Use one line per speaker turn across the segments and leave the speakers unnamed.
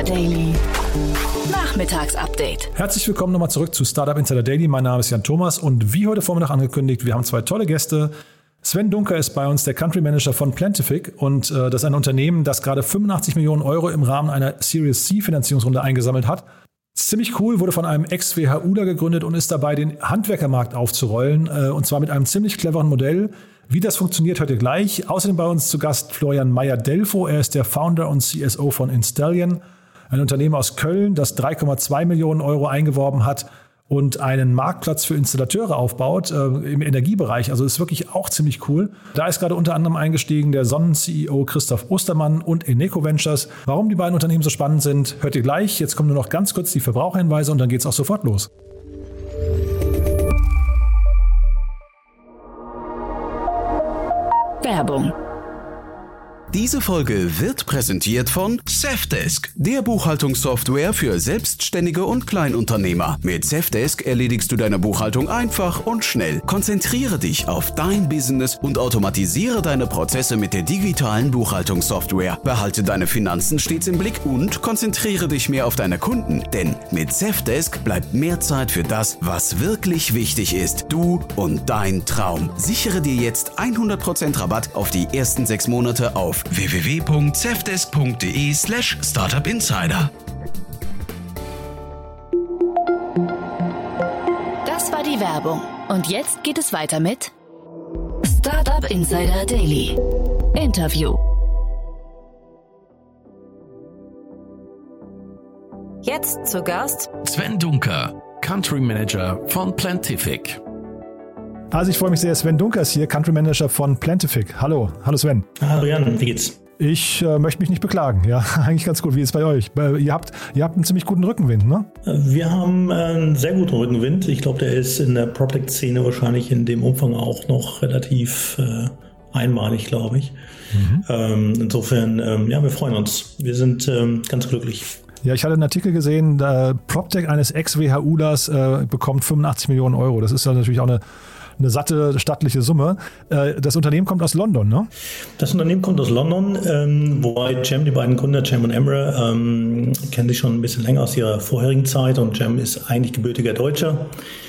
Daily. Nachmittagsupdate.
Herzlich willkommen nochmal zurück zu Startup Insider Daily. Mein Name ist Jan Thomas und wie heute Vormittag angekündigt, wir haben zwei tolle Gäste. Sven Dunker ist bei uns, der Country Manager von Plantific, und das ist ein Unternehmen, das gerade 85 Millionen Euro im Rahmen einer Series C Finanzierungsrunde eingesammelt hat. Ziemlich cool, wurde von einem Ex-WHUler gegründet und ist dabei, den Handwerkermarkt aufzurollen, und zwar mit einem ziemlich cleveren Modell. Wie das funktioniert, hört ihr gleich. Außerdem bei uns zu Gast Florian Meyer-Delfo. Er ist der Founder und CSO von Installion, ein Unternehmen aus Köln, das 3,2 Millionen Euro eingeworben hat und einen Marktplatz für Installateure aufbaut im Energiebereich. Also ist wirklich auch ziemlich cool. Da ist gerade unter anderem eingestiegen der Sonnen-CEO Christoph Ostermann und Eneco Ventures. Warum die beiden Unternehmen so spannend sind, hört ihr gleich. Jetzt kommen nur noch ganz kurz die Verbraucherhinweise und dann geht's auch sofort los.
Werbung.
Diese Folge wird präsentiert von Safdesk, der Buchhaltungssoftware für Selbstständige und Kleinunternehmer. Mit Safdesk erledigst du deine Buchhaltung einfach und schnell. Konzentriere dich auf dein Business und automatisiere deine Prozesse mit der digitalen Buchhaltungssoftware. Behalte deine Finanzen stets im Blick und konzentriere dich mehr auf deine Kunden. Denn mit Safdesk bleibt mehr Zeit für das, was wirklich wichtig ist. Du und dein Traum. Sichere dir jetzt 100% Rabatt auf die ersten 6 Monate auf www.safdesk.de/startupinsider.
Das war die Werbung. Und jetzt geht es weiter mit Startup Insider Daily. Interview.
Jetzt zu Gast
Sven Dunker, Country Manager von Plantific.
Also ich freue mich sehr, Sven Dunker ist hier, Country Manager von Plantific. Hallo Sven.
Hallo Jan, wie geht's?
Ich möchte mich nicht beklagen. Ja, eigentlich ganz gut. Wie ist es bei euch? Ihr habt einen ziemlich guten Rückenwind, ne?
Wir haben einen sehr guten Rückenwind. Ich glaube, der ist in der PropTech-Szene wahrscheinlich in dem Umfang auch noch relativ einmalig, glaube ich. Insofern, wir freuen uns. Wir sind ganz glücklich.
Ja, ich hatte einen Artikel gesehen, PropTech eines Ex-WHUlers bekommt 85 Millionen Euro. Das ist ja natürlich auch eine satte, stattliche Summe. Das Unternehmen kommt aus London, ne?
Das Unternehmen kommt aus London, wobei Cem, die beiden Gründer, Cem und Emre, kennen sich schon ein bisschen länger aus ihrer vorherigen Zeit, und Cem ist eigentlich gebürtiger Deutscher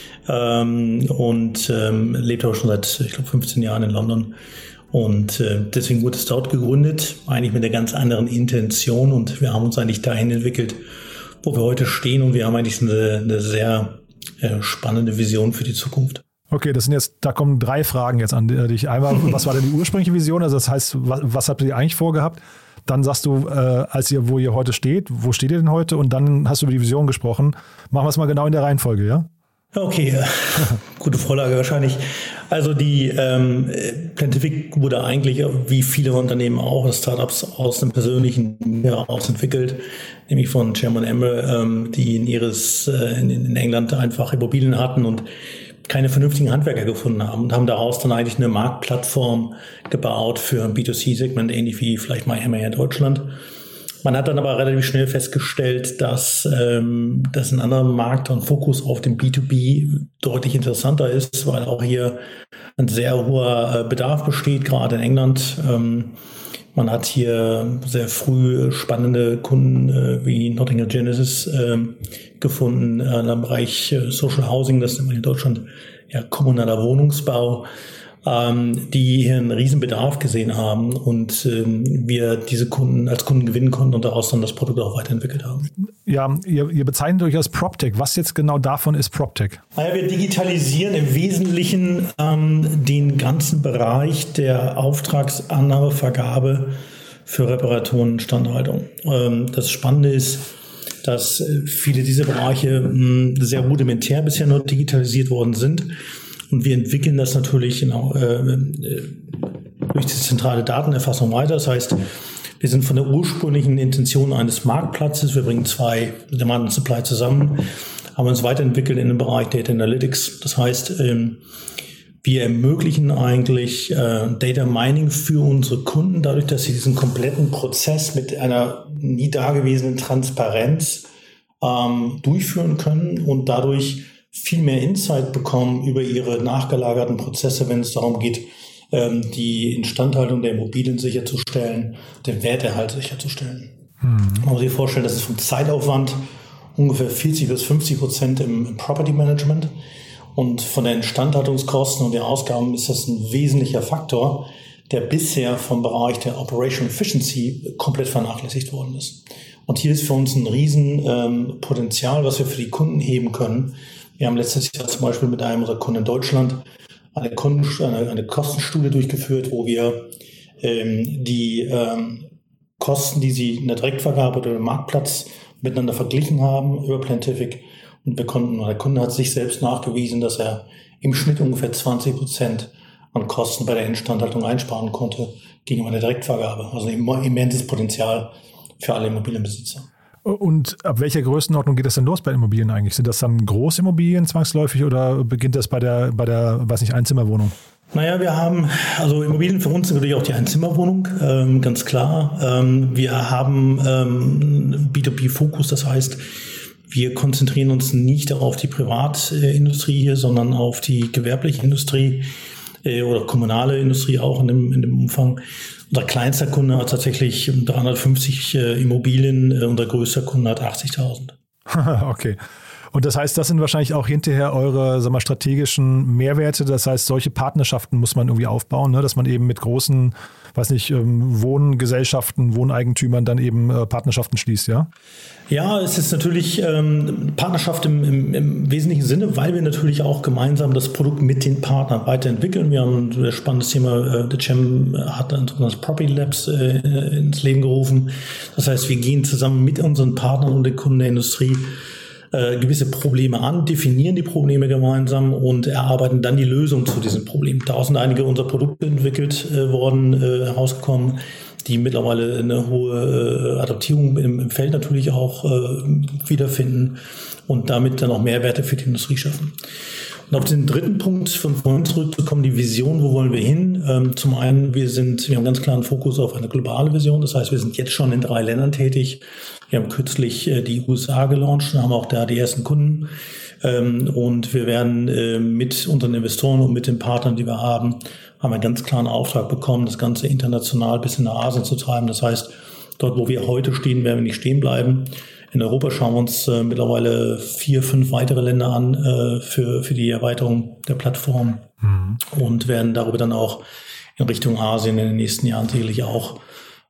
und lebt aber schon seit, ich glaube, 15 Jahren in London. Und deswegen wurde es dort gegründet, eigentlich mit einer ganz anderen Intention, und wir haben uns eigentlich dahin entwickelt, wo wir heute stehen, und wir haben eigentlich eine sehr spannende Vision für die Zukunft.
Okay, da kommen 3 Fragen jetzt an dich. Einmal, was war denn die ursprüngliche Vision? Also das heißt, was habt ihr eigentlich vorgehabt? Dann sagst du, wo ihr heute steht, wo steht ihr denn heute? Und dann hast du über die Vision gesprochen. Machen wir es mal genau in der Reihenfolge, ja?
Okay, gute Vorlage wahrscheinlich. Also die Plantific wurde eigentlich, wie viele Unternehmen auch, Startups aus einem persönlichen heraus entwickelt, nämlich von Cem und Emre, die in England einfach Immobilien hatten und keine vernünftigen Handwerker gefunden haben, und haben daraus dann eigentlich eine Marktplattform gebaut für ein B2C-Segment, ähnlich wie vielleicht MyHammer in Deutschland. Man hat dann aber relativ schnell festgestellt, dass ein anderer Markt und Fokus auf dem B2B deutlich interessanter ist, weil auch hier ein sehr hoher Bedarf besteht, gerade in England. Man hat hier sehr früh spannende Kunden wie Nottingham Genesis gefunden im Bereich Social Housing, das nennt man in Deutschland kommunaler Wohnungsbau, die hier einen riesen Bedarf gesehen haben, und wir diese Kunden als Kunden gewinnen konnten und daraus dann das Produkt auch weiterentwickelt haben. Ja, ihr bezeichnet euch als PropTech. Was jetzt genau davon ist PropTech? Wir digitalisieren im Wesentlichen den ganzen Bereich der Auftragsannahmevergabe für Reparaturen und Instandhaltung. Das Spannende ist, dass viele dieser Bereiche sehr rudimentär bisher nur digitalisiert worden sind. Und wir entwickeln das natürlich durch die zentrale Datenerfassung weiter. Das heißt, wir sind von der ursprünglichen Intention eines Marktplatzes, wir bringen 2 Demand und Supply zusammen, haben uns weiterentwickelt in den Bereich Data Analytics. Das heißt, wir ermöglichen eigentlich Data Mining für unsere Kunden, dadurch, dass sie diesen kompletten Prozess mit einer nie dagewesenen Transparenz durchführen können und dadurch viel mehr Insight bekommen über ihre nachgelagerten Prozesse, wenn es darum geht, die Instandhaltung der Immobilien sicherzustellen, den Werterhalt sicherzustellen. Man muss sich vorstellen, das ist vom Zeitaufwand ungefähr 40-50% im Property Management. Und von den Instandhaltungskosten und den Ausgaben ist das ein wesentlicher Faktor, der bisher vom Bereich der Operational Efficiency komplett vernachlässigt worden ist. Und hier ist für uns ein Riesenpotenzial, was wir für die Kunden heben können. Wir haben letztes Jahr zum Beispiel mit einem unserer Kunden in Deutschland eine Kostenstudie durchgeführt, wo wir die Kosten, die sie in der Direktvergabe oder im Marktplatz miteinander verglichen haben über Plantific. Und der Kunde hat sich selbst nachgewiesen, dass er im Schnitt ungefähr 20% an Kosten bei der Instandhaltung einsparen konnte gegenüber der Direktvergabe. Also ein immenses Potenzial für alle Immobilienbesitzer.
Und ab welcher Größenordnung geht das denn los bei Immobilien eigentlich? Sind das dann Großimmobilien zwangsläufig oder beginnt das bei der Einzimmerwohnung?
Naja, wir haben, also Immobilien für uns sind natürlich auch die Einzimmerwohnung, ganz klar. Wir haben B2B-Fokus, das heißt, wir konzentrieren uns nicht auf die Privatindustrie hier, sondern auf die gewerbliche Industrie oder kommunale Industrie auch in dem Umfang. Unser kleinster Kunde hat tatsächlich 350 Immobilien, unser größter Kunde hat 80.000.
Okay. Und das heißt, das sind wahrscheinlich auch hinterher eure, strategischen Mehrwerte. Das heißt, solche Partnerschaften muss man irgendwie aufbauen, ne? Dass man eben mit großen, Wohngesellschaften, Wohneigentümern dann eben Partnerschaften schließt, ja?
Ja, es ist natürlich Partnerschaft im wesentlichen Sinne, weil wir natürlich auch gemeinsam das Produkt mit den Partnern weiterentwickeln. Wir haben ein spannendes Thema, der Cem hat ein sogenanntes Property Labs ins Leben gerufen. Das heißt, wir gehen zusammen mit unseren Partnern und den Kunden der Industrie gewisse Probleme an, definieren die Probleme gemeinsam und erarbeiten dann die Lösung zu diesen Problemen. Da sind einige unserer Produkte entwickelt worden, herausgekommen, die mittlerweile eine hohe Adaptierung im Feld natürlich auch wiederfinden und damit dann auch Mehrwerte für die Industrie schaffen. Und auf den dritten Punkt von vorhin zurückzukommen, die Vision, wo wollen wir hin? Zum einen, wir haben ganz klaren Fokus auf eine globale Vision. Das heißt, wir sind jetzt schon in 3 Ländern tätig. Wir haben kürzlich die USA gelauncht und haben auch da die ersten Kunden. Und wir werden mit unseren Investoren und mit den Partnern, die wir haben einen ganz klaren Auftrag bekommen, das Ganze international bis nach Asien zu treiben. Das heißt, dort, wo wir heute stehen, werden wir nicht stehen bleiben. In Europa schauen wir uns mittlerweile 4, 5 weitere Länder an für die Erweiterung der Plattform und werden darüber dann auch in Richtung Asien in den nächsten Jahren sicherlich auch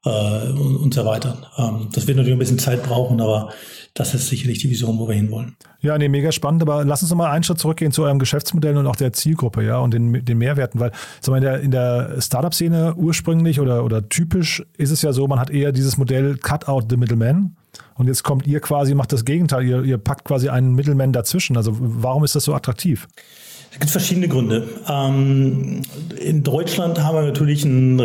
uns erweitern. Das wird natürlich ein bisschen Zeit brauchen, aber das ist sicherlich die Vision, wo wir hinwollen.
Ja, mega spannend, aber lass uns noch mal einen Schritt zurückgehen zu eurem Geschäftsmodell und auch der Zielgruppe, ja, und den Mehrwerten, weil in der Startup-Szene ursprünglich oder typisch ist es ja so, man hat eher dieses Modell Cut out the middleman. Und jetzt kommt ihr quasi, macht das Gegenteil, ihr packt quasi einen Middleman dazwischen. Also warum ist das so attraktiv?
Es gibt verschiedene Gründe. In Deutschland haben wir natürlich ein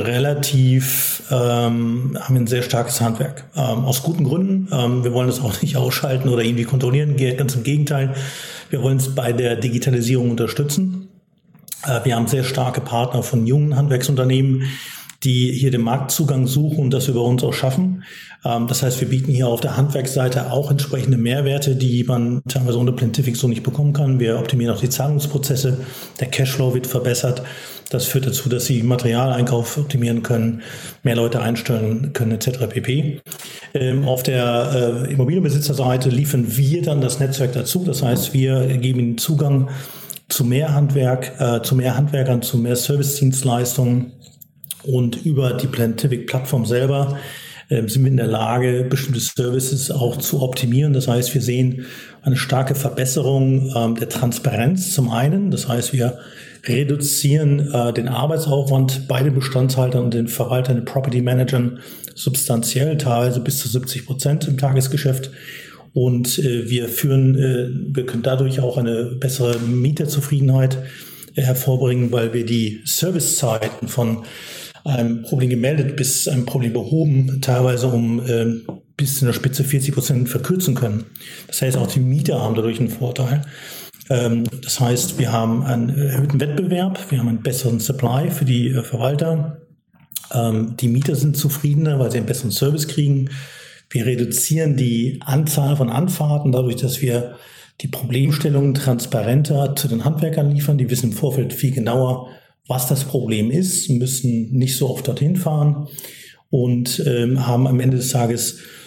sehr starkes Handwerk. Aus guten Gründen. Wir wollen das auch nicht ausschalten oder irgendwie kontrollieren. Ganz im Gegenteil. Wir wollen es bei der Digitalisierung unterstützen. Wir haben sehr starke Partner von jungen Handwerksunternehmen, die hier den Marktzugang suchen und das über uns auch schaffen. Das heißt, wir bieten hier auf der Handwerksseite auch entsprechende Mehrwerte, die man teilweise ohne Plantific so nicht bekommen kann. Wir optimieren auch die Zahlungsprozesse, der Cashflow wird verbessert. Das führt dazu, dass sie Materialeinkauf optimieren können, mehr Leute einstellen können etc. pp. Auf der Immobilienbesitzerseite liefern wir dann das Netzwerk dazu. Das heißt, wir geben ihnen Zugang zu mehr Handwerk, zu mehr Handwerkern, zu mehr Servicedienstleistungen. Und über die Plantific-Plattform selber sind wir in der Lage, bestimmte Services auch zu optimieren. Das heißt, wir sehen eine starke Verbesserung der Transparenz zum einen. Das heißt, wir reduzieren den Arbeitsaufwand bei den Bestandshaltern und den Verwaltern, den Property Managern substanziell, teilweise bis zu 70% im Tagesgeschäft. Und wir können dadurch auch eine bessere Mieterzufriedenheit hervorbringen, weil wir die Servicezeiten von einem Problem gemeldet bis einem Problem behoben, teilweise bis in der Spitze 40% verkürzen können. Das heißt, auch die Mieter haben dadurch einen Vorteil. Das heißt, wir haben einen erhöhten Wettbewerb, wir haben einen besseren Supply für die Verwalter. Die Mieter sind zufriedener, weil sie einen besseren Service kriegen. Wir reduzieren die Anzahl von Anfahrten dadurch, dass wir die Problemstellungen transparenter zu den Handwerkern liefern. Die wissen im Vorfeld viel genauer, was das Problem ist, müssen nicht so oft dorthin fahren und haben am Ende des Tages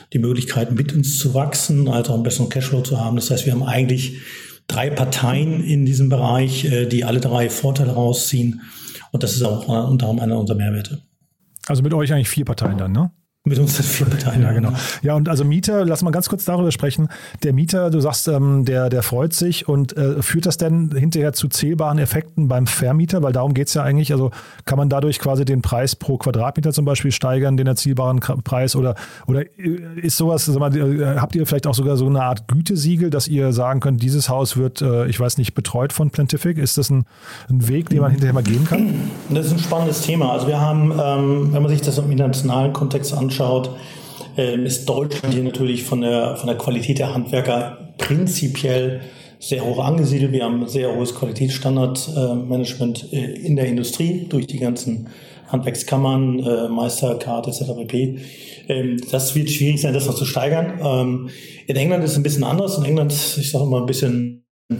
die Möglichkeit, mit uns zu wachsen, als auch einen besseren Cashflow zu haben. Das heißt, wir haben eigentlich 3 Parteien in diesem Bereich, die alle 3 Vorteile rausziehen. Und das ist auch unter anderem einer unserer Mehrwerte.
Also mit euch eigentlich 4 Parteien dann, ne?
Mit uns sind 4 Parteien.
Ja, genau. Ja, und also Mieter, lass mal ganz kurz darüber sprechen. Der Mieter, du sagst, der freut sich und führt das denn hinterher zu zählbaren Effekten beim Vermieter? Weil darum geht es ja eigentlich. Also kann man dadurch quasi den Preis pro Quadratmeter zum Beispiel steigern, den erzielbaren Preis? Oder ist sowas, sag mal, habt ihr vielleicht auch sogar so eine Art Gütesiegel, dass ihr sagen könnt, dieses Haus wird, ich weiß nicht, betreut von Plantific? Ist das ein Weg, den man hinterher mal gehen kann?
Das ist ein spannendes Thema. Also wir haben, wenn man sich das im internationalen Kontext anschaut, ist Deutschland hier natürlich von der Qualität der Handwerker prinzipiell sehr hoch angesiedelt. Wir haben ein sehr hohes Qualitätsstandardmanagement in der Industrie durch die ganzen Handwerkskammern, Meistercard etc. pp. Das wird schwierig sein, das noch zu steigern. In England ist es ein bisschen anders. In England, ich sage immer ein bisschen,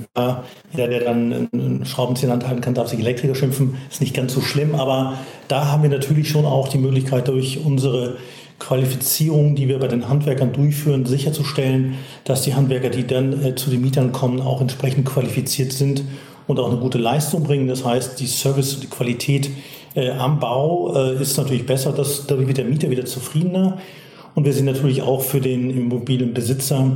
jeder, der dann einen Schraubenzieher halten kann, darf sich Elektriker schimpfen. Ist nicht ganz so schlimm, aber da haben wir natürlich schon auch die Möglichkeit, durch unsere Qualifizierung, die wir bei den Handwerkern durchführen, sicherzustellen, dass die Handwerker, die dann zu den Mietern kommen, auch entsprechend qualifiziert sind und auch eine gute Leistung bringen. Das heißt, die Service, die Qualität am Bau ist natürlich besser, dadurch wird der Mieter wieder zufriedener. Und wir sind natürlich auch für den Immobilienbesitzer,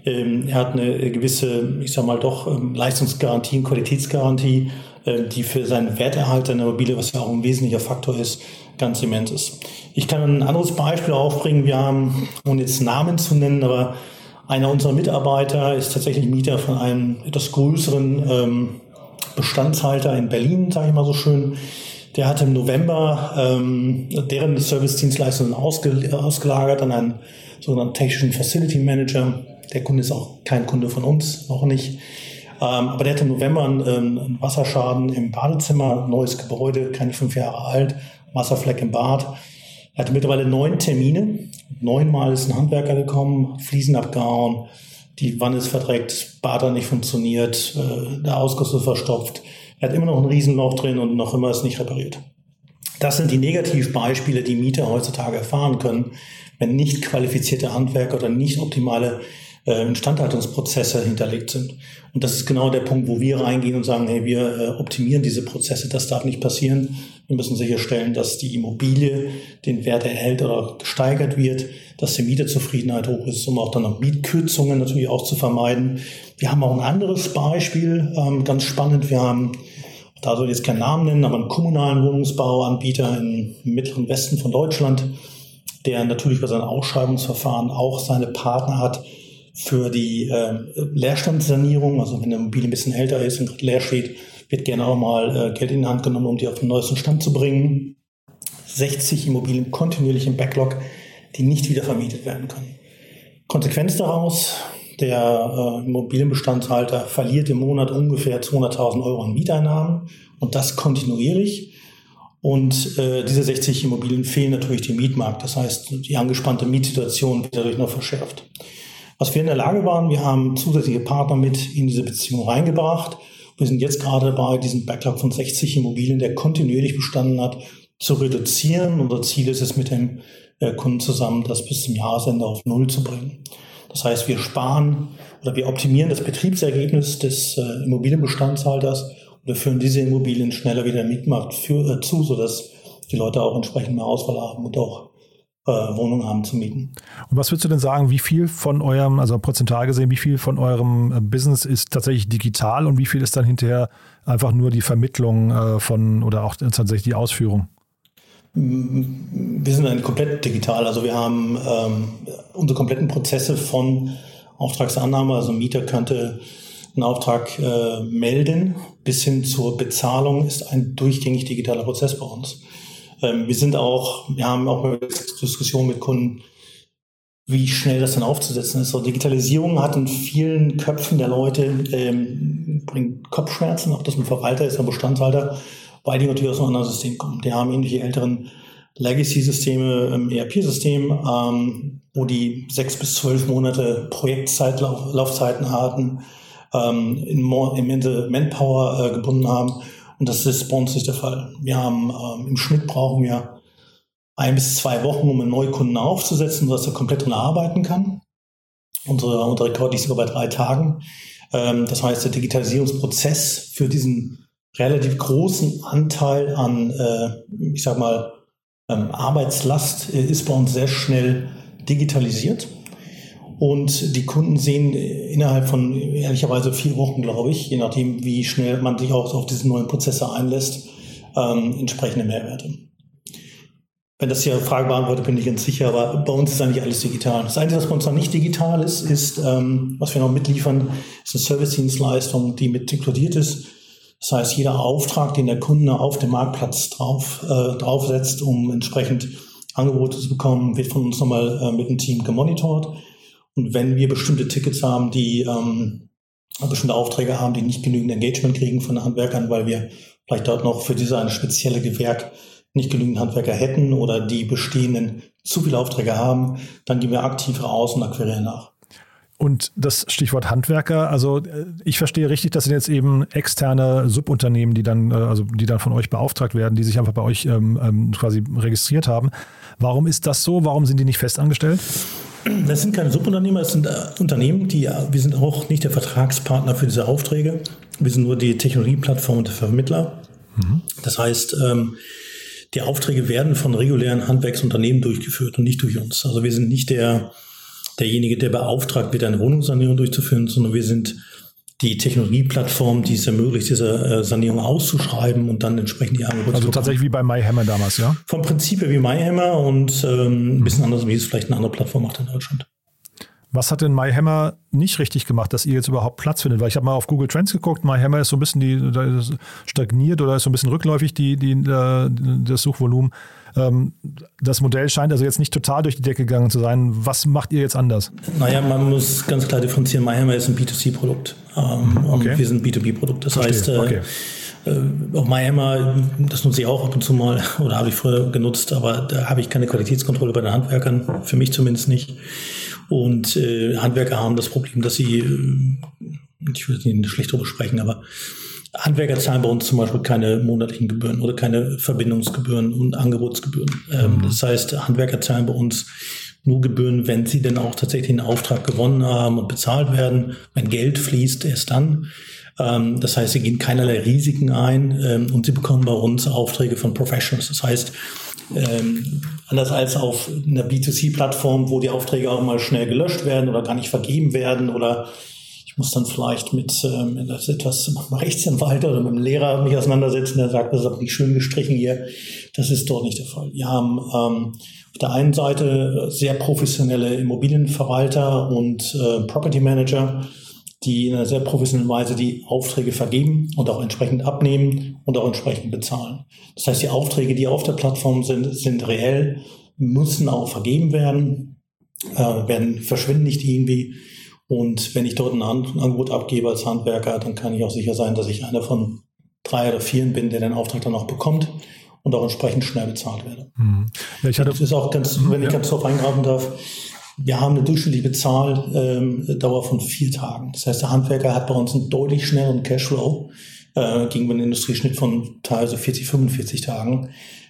er hat eine gewisse, ich sag mal doch, Leistungsgarantie und Qualitätsgarantie, die für seinen Werterhalt seiner Immobilie, was ja auch ein wesentlicher Faktor ist, ganz immens ist. Ich kann ein anderes Beispiel aufbringen. Wir haben, ohne jetzt Namen zu nennen, aber einer unserer Mitarbeiter ist tatsächlich Mieter von einem etwas größeren Bestandshalter in Berlin, sage ich mal so schön. Der hat im November deren Service-Dienstleistungen ausgelagert an einen sogenannten technischen Facility Manager. Der Kunde ist auch kein Kunde von uns, noch nicht. Aber der hat im November einen Wasserschaden im Badezimmer, neues Gebäude, keine 5 Jahre alt, Wasserfleck im Bad. Er hatte mittlerweile 9 Termine. 9-mal ist ein Handwerker gekommen, Fliesen abgehauen, die Wanne ist verdreckt, das Bad hat nicht funktioniert, der Ausguss ist verstopft. Er hat immer noch ein Riesenloch drin und noch immer ist nicht repariert. Das sind die Negativbeispiele, die Mieter heutzutage erfahren können, wenn nicht qualifizierte Handwerker oder nicht optimale Instandhaltungsprozesse hinterlegt sind. Und das ist genau der Punkt, wo wir reingehen und sagen, hey, wir optimieren diese Prozesse, das darf nicht passieren. Wir müssen sicherstellen, dass die Immobilie den Wert erhält oder gesteigert wird, dass die Mieterzufriedenheit hoch ist, um auch dann noch Mietkürzungen natürlich auch zu vermeiden. Wir haben auch ein anderes Beispiel, ganz spannend. Wir haben, da soll ich jetzt keinen Namen nennen, aber einen kommunalen Wohnungsbauanbieter im mittleren Westen von Deutschland, der natürlich bei seinem Ausschreibungsverfahren auch seine Partner hat für die Leerstandssanierung. Also wenn eine Immobilie ein bisschen älter ist und leer steht, wird gerne auch mal Geld in die Hand genommen, um die auf den neuesten Stand zu bringen. 60 Immobilien kontinuierlich im Backlog, die nicht wieder vermietet werden können. Konsequenz daraus, der Immobilienbestandshalter verliert im Monat ungefähr 200.000 Euro an Mieteinnahmen und das kontinuierlich. Und diese 60 Immobilien fehlen natürlich dem Mietmarkt. Das heißt, die angespannte Mietsituation wird dadurch noch verschärft. Was wir in der Lage waren, wir haben zusätzliche Partner mit in diese Beziehung reingebracht. Wir sind jetzt gerade dabei, diesen Backlog von 60 Immobilien, der kontinuierlich bestanden hat, zu reduzieren. Unser Ziel ist es, mit dem Kunden zusammen, das bis zum Jahresende auf 0 zu bringen. Das heißt, wir sparen oder wir optimieren das Betriebsergebnis des Immobilienbestandshalters und wir führen diese Immobilien schneller wieder im Mietmarkt zu, sodass die Leute auch entsprechend mehr Auswahl haben und auch Wohnungen haben zu mieten.
Und was würdest du denn sagen, wie viel von eurem, also prozentual gesehen, wie viel von eurem Business ist tatsächlich digital und wie viel ist dann hinterher einfach nur die Vermittlung von oder auch tatsächlich die Ausführung?
Wir sind eigentlich komplett digital. Also wir haben unsere kompletten Prozesse von Auftragsannahme, also ein Mieter könnte einen Auftrag melden, bis hin zur Bezahlung ist ein durchgängig digitaler Prozess bei uns. Wir haben auch Diskussionen mit Kunden, wie schnell das dann aufzusetzen ist. So, Digitalisierung hat in vielen Köpfen der Leute bringt Kopfschmerzen, ob das ein Verwalter ist, ein Bestandshalter, weil die natürlich aus einem anderen System kommen. Die haben ähnliche älteren Legacy-Systeme im ERP-System, wo die 6 bis 12 Monate Projektlaufzeiten hatten, immense Manpower gebunden haben. Und das ist bei uns nicht der Fall. Wir haben im Schnitt brauchen wir 1 bis 2 Wochen, um einen Neukunden aufzusetzen, sodass er komplett drin arbeiten kann. Unser Rekord liegt sogar bei 3 Tagen. Das heißt, der Digitalisierungsprozess für diesen relativ großen Anteil an, Arbeitslast ist bei uns sehr schnell digitalisiert. Und die Kunden sehen innerhalb von ehrlicherweise 4 Wochen, glaube ich, je nachdem, wie schnell man sich auch auf diese neuen Prozesse einlässt, entsprechende Mehrwerte. Wenn das hier Frage beantwortet, bin ich ganz sicher, aber bei uns ist eigentlich alles digital. Das Einzige, was bei uns noch nicht digital ist, was wir noch mitliefern, ist eine Service-Dienstleistung, die mit inkludiert ist. Das heißt, jeder Auftrag, den der Kunde auf dem Marktplatz draufsetzt, um entsprechend Angebote zu bekommen, wird von uns nochmal mit dem Team gemonitort. Und wenn wir bestimmte Tickets haben, die bestimmte Aufträge haben, die nicht genügend Engagement kriegen von den Handwerkern, weil wir vielleicht dort noch für diese eine spezielle Gewerk nicht genügend Handwerker hätten oder die bestehenden zu viele Aufträge haben, dann gehen wir aktiv raus und akquirieren nach.
Und das Stichwort Handwerker, also ich verstehe richtig, das sind jetzt eben externe Subunternehmen, die dann von euch beauftragt werden, die sich einfach bei euch quasi registriert haben. Warum ist das so? Warum sind die nicht festangestellt?
Das sind keine Subunternehmer, es sind Unternehmen, wir sind auch nicht der Vertragspartner für diese Aufträge. Wir sind nur die Technologieplattform und der Vermittler. Das heißt, die Aufträge werden von regulären Handwerksunternehmen durchgeführt und nicht durch uns. Also wir sind nicht derjenige, der beauftragt wird, eine Wohnungssanierung durchzuführen, sondern wir sind die Technologieplattform, die es ermöglicht, diese Sanierung auszuschreiben und dann entsprechend die Angebote zu bekommen.
Tatsächlich wie bei MyHammer damals, ja?
Vom Prinzip her wie MyHammer und ein bisschen anders, wie es vielleicht eine andere Plattform macht in Deutschland.
Was hat denn MyHammer nicht richtig gemacht, dass ihr jetzt überhaupt Platz findet? Weil ich habe mal auf Google Trends geguckt, MyHammer ist so ein bisschen stagniert oder ist so ein bisschen rückläufig, das Suchvolumen. Das Modell scheint also jetzt nicht total durch die Decke gegangen zu sein. Was macht ihr jetzt anders?
Naja, man muss ganz klar differenzieren. MyHammer ist ein B2C-Produkt und wir sind ein B2B-Produkt. Das heißt, auch MyHammer, das nutze ich auch ab und zu mal oder habe ich früher genutzt, aber da habe ich keine Qualitätskontrolle bei den Handwerkern, für mich zumindest nicht. Und Handwerker haben das Problem, dass sie, ich will nicht schlecht drüber sprechen, aber Handwerker zahlen bei uns zum Beispiel keine monatlichen Gebühren oder keine Verbindungsgebühren und Angebotsgebühren. Das heißt, Handwerker zahlen bei uns nur Gebühren, wenn sie denn auch tatsächlich einen Auftrag gewonnen haben und bezahlt werden. Wenn Geld fließt, erst dann. Das heißt, sie gehen keinerlei Risiken ein und sie bekommen bei uns Aufträge von Professionals. Das heißt, anders als auf einer B2C-Plattform, wo die Aufträge auch mal schnell gelöscht werden oder gar nicht vergeben werden oder ich muss dann vielleicht mit etwas Rechtsanwalt oder mit einem Lehrer mich auseinandersetzen, der sagt, das ist aber nicht schön gestrichen hier. Das ist dort nicht der Fall. Wir haben auf der einen Seite sehr professionelle Immobilienverwalter und Property Manager, die in einer sehr professionellen Weise die Aufträge vergeben und auch entsprechend abnehmen und auch entsprechend bezahlen. Das heißt, die Aufträge, die auf der Plattform sind reell, müssen auch vergeben werden, verschwinden nicht irgendwie. Und wenn ich dort ein Angebot abgebe als Handwerker, dann kann ich auch sicher sein, dass ich einer von 3 oder 4 bin, der den Auftrag dann auch bekommt und auch entsprechend schnell bezahlt werde.
Ja,
das ist auch ganz, wenn ich ganz drauf eingreifen darf, wir haben eine durchschnittliche Bezahldauer von 4 Tagen. Das heißt, der Handwerker hat bei uns einen deutlich schnelleren Cashflow gegenüber dem Industrieschnitt von teilweise 40, 45 Tagen,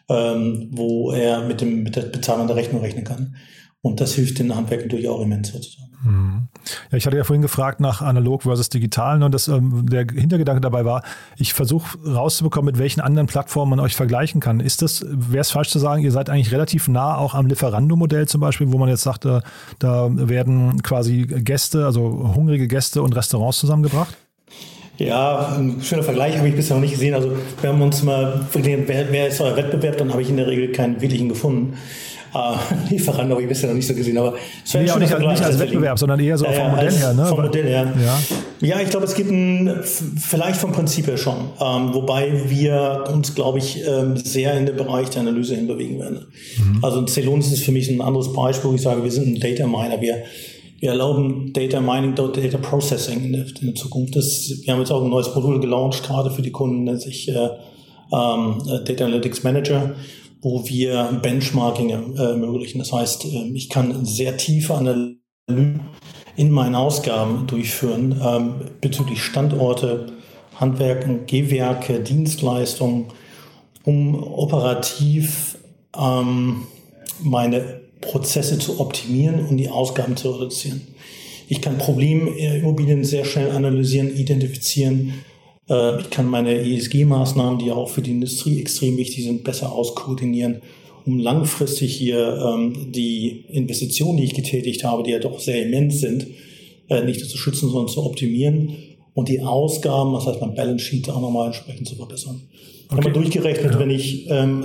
wo er mit der Bezahlung der Rechnung rechnen kann. Und das hilft den Handwerkern natürlich auch immens sozusagen.
Ja, ich hatte ja vorhin gefragt nach analog versus digital und der Hintergedanke dabei war, ich versuche rauszubekommen, mit welchen anderen Plattformen man euch vergleichen kann. Wäre es falsch zu sagen, ihr seid eigentlich relativ nah auch am Lieferando-Modell zum Beispiel, wo man jetzt sagt, da werden quasi Gäste, also hungrige Gäste und Restaurants zusammengebracht?
Ja, ein schöner Vergleich habe ich bisher noch nicht gesehen. Also wir haben uns mal verglichen, wer ist euer Wettbewerb, dann habe ich in der Regel keinen wirklichen gefunden. Lieferando habe ich bisher noch nicht so gesehen, aber es wäre ein
nicht als Wettbewerb, sondern eher so vom Modell her. Ne?
Vom Modell her. Ja, ich glaube, es gibt vielleicht vom Prinzip her schon, wobei wir uns, glaube ich, sehr in den Bereich der Analyse hinbewegen werden. Also Celonis ist für mich ein anderes Beispiel, wo ich sage, wir sind ein Data Miner. Wir erlauben Data Mining, Data Processing in der Zukunft. Wir haben jetzt auch ein neues Modul gelauncht, gerade für die Kunden, nennt sich Data Analytics Manager, wo wir Benchmarking ermöglichen. Das heißt, ich kann sehr tiefe Analysen in meinen Ausgaben durchführen bezüglich Standorte, Handwerken, Gewerke, Dienstleistungen, um operativ meine Prozesse zu optimieren und die Ausgaben zu reduzieren. Ich kann Problemimmobilien sehr schnell analysieren, identifizieren. Ich kann meine ESG-Maßnahmen, die auch für die Industrie extrem wichtig sind, besser auskoordinieren, um langfristig hier die Investitionen, die ich getätigt habe, die ja doch sehr immens sind, nicht nur zu schützen, sondern zu optimieren und die Ausgaben, das heißt mein Balance Sheet, auch nochmal entsprechend zu verbessern. Okay. Haben wir durchgerechnet, wenn ich,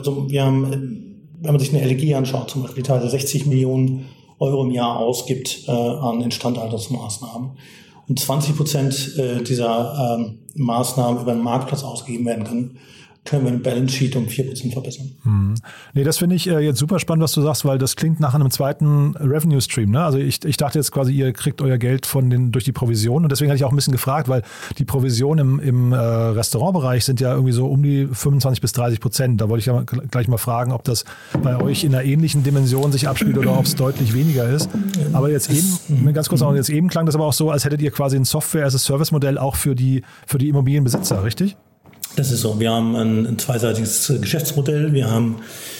wenn man sich eine LEG anschaut, zum Beispiel, die teilweise 60 Millionen Euro im Jahr ausgibt an Instandhaltungsmaßnahmen und 20% dieser Maßnahmen über den Marktplatz ausgegeben werden können wir ein Balance Sheet um 4% verbessern.
Nee, das finde ich jetzt super spannend, was du sagst, weil das klingt nach einem zweiten Revenue Stream. Ne? Also ich dachte jetzt quasi, ihr kriegt euer Geld durch die Provision und deswegen hatte ich auch ein bisschen gefragt, weil die Provisionen im Restaurantbereich sind ja irgendwie so um die 25-30%. Da wollte ich ja gleich mal fragen, ob das bei euch in einer ähnlichen Dimension sich abspielt oder ob es deutlich weniger ist. Aber jetzt eben, ganz kurz noch, jetzt eben klang das aber auch so, als hättet ihr quasi ein Software-as-a-Service-Modell auch für die Immobilienbesitzer, richtig?
Das ist so. Wir haben ein zweiseitiges Geschäftsmodell. Wir haben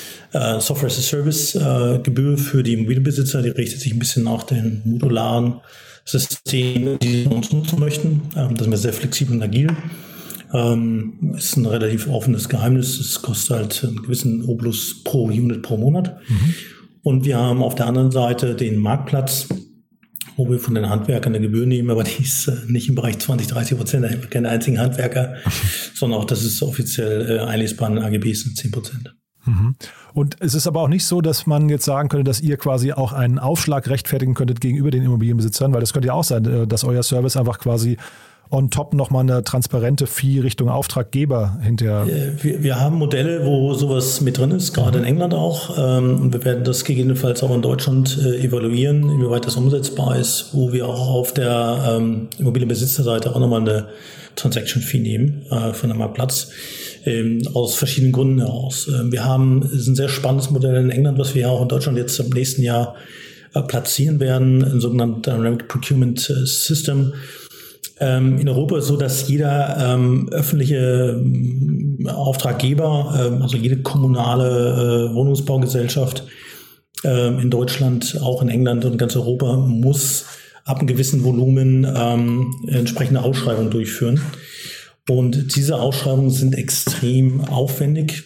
Software-as-a-Service, Gebühr für die Immobilienbesitzer. Die richtet sich ein bisschen nach den modularen Systemen, die sie uns nutzen möchten. Da sind wir sehr flexibel und agil. Ist ein relativ offenes Geheimnis. Es kostet halt einen gewissen Obolus pro Unit pro Monat. Und wir haben auf der anderen Seite den Marktplatz, wo wir von den Handwerkern eine Gebühr nehmen, aber die ist nicht im Bereich 20-30%, da haben wir keine einzigen Handwerker, sondern auch das ist offiziell einlesbar in AGBs sind 10%.
Und es ist aber auch nicht so, dass man jetzt sagen könnte, dass ihr quasi auch einen Aufschlag rechtfertigen könntet gegenüber den Immobilienbesitzern, weil das könnte ja auch sein, dass euer Service einfach quasi on top nochmal eine transparente Fee Richtung Auftraggeber hinterher.
Wir haben Modelle, wo sowas mit drin ist, gerade in England auch. Und wir werden das gegebenenfalls auch in Deutschland evaluieren, inwieweit das umsetzbar ist, wo wir auch auf der Immobilienbesitzerseite auch nochmal eine Transaction Fee nehmen von einem Marktplatz. Aus verschiedenen Gründen heraus. Es ist ein sehr spannendes Modell in England, was wir ja auch in Deutschland jetzt im nächsten Jahr platzieren werden, ein sogenanntes Dynamic Procurement System. In Europa ist es so, dass jeder öffentliche Auftraggeber, also jede kommunale Wohnungsbaugesellschaft in Deutschland, auch in England und ganz Europa, muss ab einem gewissen Volumen entsprechende Ausschreibungen durchführen. Und diese Ausschreibungen sind extrem aufwendig.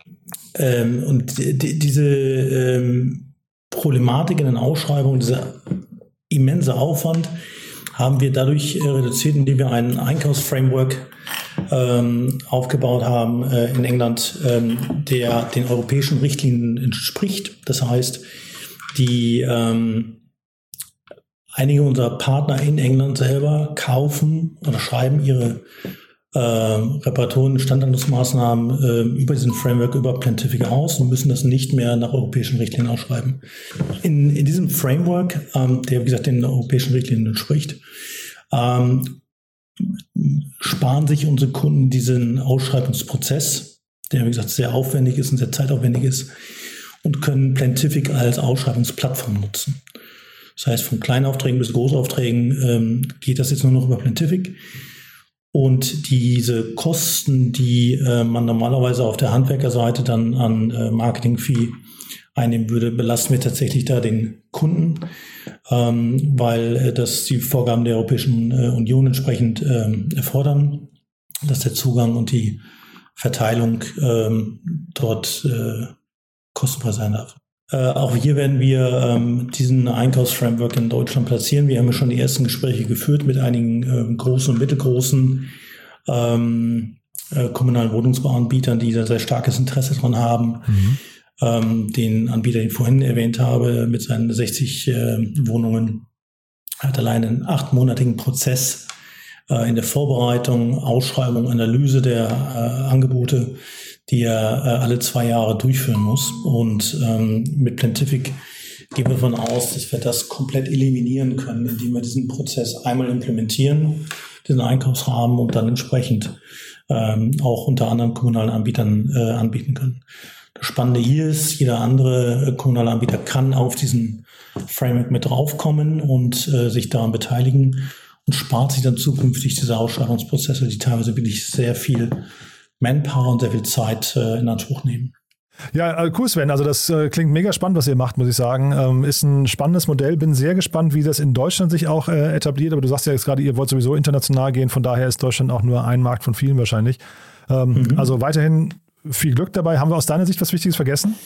Und diese Problematik in den Ausschreibungen, dieser immense Aufwand, haben wir dadurch reduziert, indem wir ein Einkaufsframework aufgebaut haben in England, der den europäischen Richtlinien entspricht. Das heißt, einige unserer Partner in England selber kaufen oder schreiben ihre Reparaturen, Instandhaltungsmaßnahmen über diesen Framework, über Plantific aus und müssen das nicht mehr nach europäischen Richtlinien ausschreiben. In diesem Framework, der wie gesagt den europäischen Richtlinien entspricht, sparen sich unsere Kunden diesen Ausschreibungsprozess, der wie gesagt sehr aufwendig ist und sehr zeitaufwendig ist, und können Plantific als Ausschreibungsplattform nutzen. Das heißt, von Kleinaufträgen bis Großaufträgen geht das jetzt nur noch über Plantific. Und diese Kosten, die man normalerweise auf der Handwerkerseite dann an Marketing-Fee einnehmen würde, belasten wir tatsächlich da den Kunden, weil das die Vorgaben der Europäischen Union entsprechend erfordern, dass der Zugang und die Verteilung dort kostenfrei sein darf. Auch hier werden wir diesen Einkaufsframework in Deutschland platzieren. Wir haben ja schon die ersten Gespräche geführt mit einigen großen und mittelgroßen kommunalen Wohnungsbauanbietern, die da sehr starkes Interesse dran haben. Den Anbieter, den ich vorhin erwähnt habe, mit seinen 60 Wohnungen, hat allein einen 8-monatigen Prozess in der Vorbereitung, Ausschreibung, Analyse der Angebote, die er alle 2 Jahre durchführen muss. Und mit Plantific gehen wir davon aus, dass wir das komplett eliminieren können, indem wir diesen Prozess einmal implementieren, diesen Einkaufsrahmen, und dann entsprechend auch unter anderem kommunalen Anbietern anbieten können. Das Spannende hier ist, jeder andere kommunale Anbieter kann auf diesen Framework mit draufkommen und sich daran beteiligen und spart sich dann zukünftig diese Ausschreibungsprozesse, die teilweise wirklich sehr viel Manpower und sehr viel Zeit in Anspruch nehmen.
Ja, cool, Sven. Also das klingt mega spannend, was ihr macht, muss ich sagen. Ist ein spannendes Modell. Bin sehr gespannt, wie das in Deutschland sich auch etabliert. Aber du sagst ja jetzt gerade, ihr wollt sowieso international gehen. Von daher ist Deutschland auch nur ein Markt von vielen wahrscheinlich. Also weiterhin viel Glück dabei. Haben wir aus deiner Sicht was Wichtiges vergessen?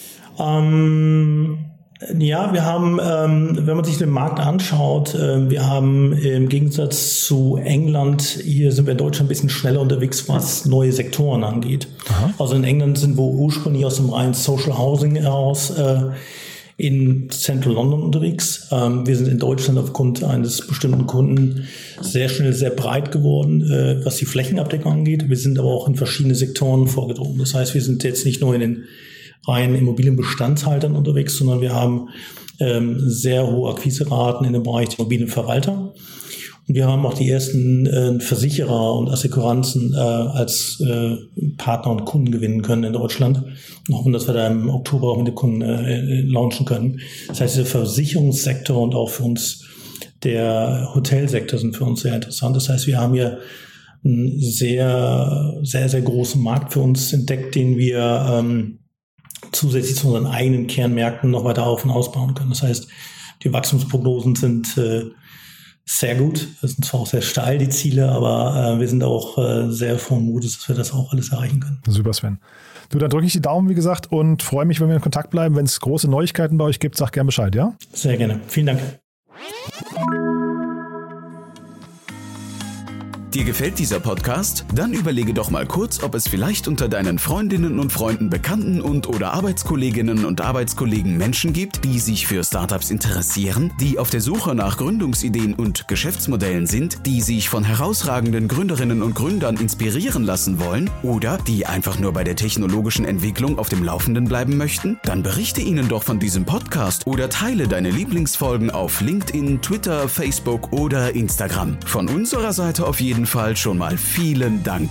Ja, wir haben, wenn man sich den Markt anschaut, wir haben im Gegensatz zu England, hier sind wir in Deutschland ein bisschen schneller unterwegs, was neue Sektoren angeht. Aha. Also in England sind wir ursprünglich aus dem reinen Social Housing heraus in Central London unterwegs. Wir sind in Deutschland aufgrund eines bestimmten Kunden sehr schnell sehr breit geworden, was die Flächenabdeckung angeht. Wir sind aber auch in verschiedene Sektoren vorgedrungen. Das heißt, wir sind jetzt nicht nur in den reinen Immobilienbestandshaltern unterwegs, sondern wir haben sehr hohe Akquiseraten in dem Bereich der Immobilienverwalter. Und wir haben auch die ersten Versicherer und Assekuranzen als Partner und Kunden gewinnen können in Deutschland und hoffen, dass wir da im Oktober auch mit den Kunden launchen können. Das heißt, der Versicherungssektor und auch für uns der Hotelsektor sind für uns sehr interessant. Das heißt, wir haben hier einen sehr, sehr, sehr großen Markt für uns entdeckt, den wir zusätzlich zu unseren eigenen Kernmärkten noch weiter auf- und ausbauen können. Das heißt, die Wachstumsprognosen sind sehr gut. Das sind zwar auch sehr steil, die Ziele, aber wir sind auch sehr frohen Mutes, dass wir das auch alles erreichen können.
Super, Sven. Du, dann drücke ich die Daumen, wie gesagt, und freue mich, wenn wir in Kontakt bleiben. Wenn es große Neuigkeiten bei euch gibt, sag gerne Bescheid, ja?
Sehr gerne. Vielen Dank.
Dir gefällt dieser Podcast? Dann überlege doch mal kurz, ob es vielleicht unter deinen Freundinnen und Freunden, Bekannten und/oder Arbeitskolleginnen und Arbeitskollegen Menschen gibt, die sich für Startups interessieren, die auf der Suche nach Gründungsideen und Geschäftsmodellen sind, die sich von herausragenden Gründerinnen und Gründern inspirieren lassen wollen oder die einfach nur bei der technologischen Entwicklung auf dem Laufenden bleiben möchten? Dann berichte ihnen doch von diesem Podcast oder teile deine Lieblingsfolgen auf LinkedIn, Twitter, Facebook oder Instagram. Von unserer Seite auf jeden Fall schon mal vielen Dank.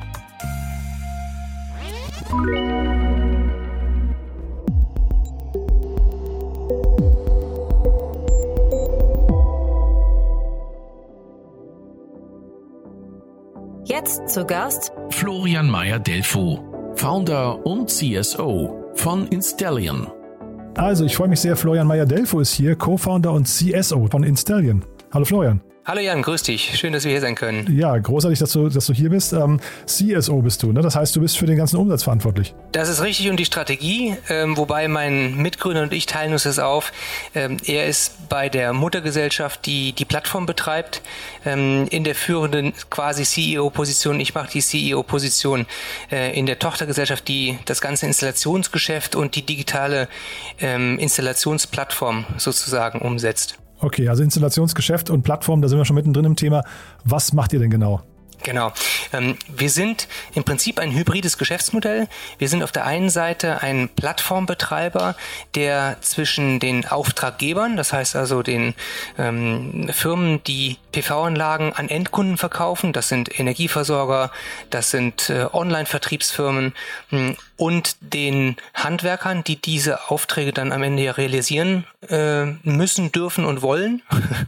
Jetzt zu Gast
Florian Meyer-Delfo, Founder und CSO von Installion.
Also, ich freue mich sehr. Florian Meyer-Delfo ist hier, Co-Founder und CSO von Installion. Hallo Florian.
Hallo Jan, grüß dich. Schön, dass wir hier sein können.
Ja, großartig, dass du hier bist. CSO bist du, ne? Das heißt, du bist für den ganzen Umsatz verantwortlich.
Das ist richtig und die Strategie, wobei mein Mitgründer und ich teilen uns das auf. Er ist bei der Muttergesellschaft, die die Plattform betreibt, in der führenden quasi CEO-Position. Ich mache die CEO-Position in der Tochtergesellschaft, die das ganze Installationsgeschäft und die digitale Installationsplattform sozusagen umsetzt.
Okay, also Installationsgeschäft und Plattform, da sind wir schon mittendrin im Thema. Was macht ihr denn genau?
Genau. Wir sind im Prinzip ein hybrides Geschäftsmodell. Wir sind auf der einen Seite ein Plattformbetreiber, der zwischen den Auftraggebern, das heißt also den Firmen, die PV-Anlagen an Endkunden verkaufen, das sind Energieversorger, das sind Online-Vertriebsfirmen und den Handwerkern, die diese Aufträge dann am Ende ja realisieren müssen, dürfen und wollen,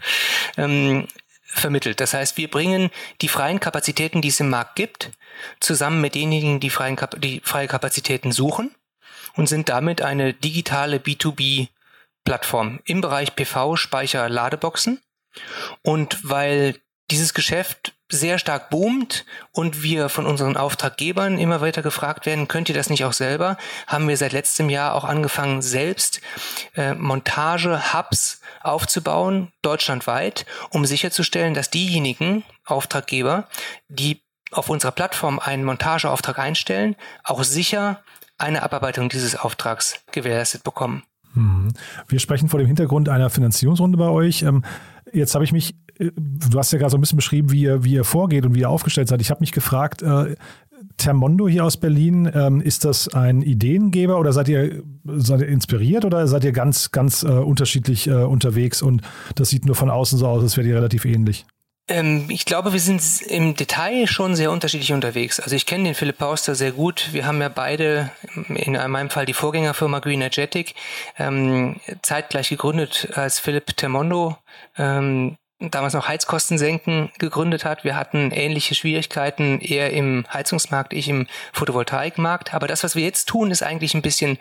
vermittelt. Das heißt, wir bringen die freien Kapazitäten, die es im Markt gibt, zusammen mit denjenigen, die freie Kapazitäten suchen und sind damit eine digitale B2B-Plattform im Bereich PV, Speicher, Ladeboxen. Und weil dieses Geschäft sehr stark boomt und wir von unseren Auftraggebern immer weiter gefragt werden, könnt ihr das nicht auch selber, haben wir seit letztem Jahr auch angefangen, selbst Montage-Hubs aufzubauen, deutschlandweit, um sicherzustellen, dass diejenigen Auftraggeber, die auf unserer Plattform einen Montageauftrag einstellen, auch sicher eine Abarbeitung dieses Auftrags gewährleistet bekommen.
Wir sprechen vor dem Hintergrund einer Finanzierungsrunde bei euch. Jetzt habe ich mich, du hast ja gerade so ein bisschen beschrieben, wie ihr vorgeht und wie ihr aufgestellt seid. Ich habe mich gefragt, Thermondo hier aus Berlin, ist das ein Ideengeber oder seid ihr inspiriert oder seid ihr ganz unterschiedlich unterwegs und das sieht nur von außen so aus, als wärt ihr relativ ähnlich?
Ich glaube, wir sind im Detail schon sehr unterschiedlich unterwegs. Also ich kenne den Philipp Pauster sehr gut. Wir haben ja beide, in meinem Fall die Vorgängerfirma Greenergetic, zeitgleich gegründet, als Philipp Thermondo damals noch Heizkosten senken gegründet hat. Wir hatten ähnliche Schwierigkeiten eher im Heizungsmarkt, ich im Photovoltaikmarkt. Aber das, was wir jetzt tun, ist eigentlich ein bisschen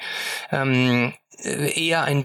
eher ein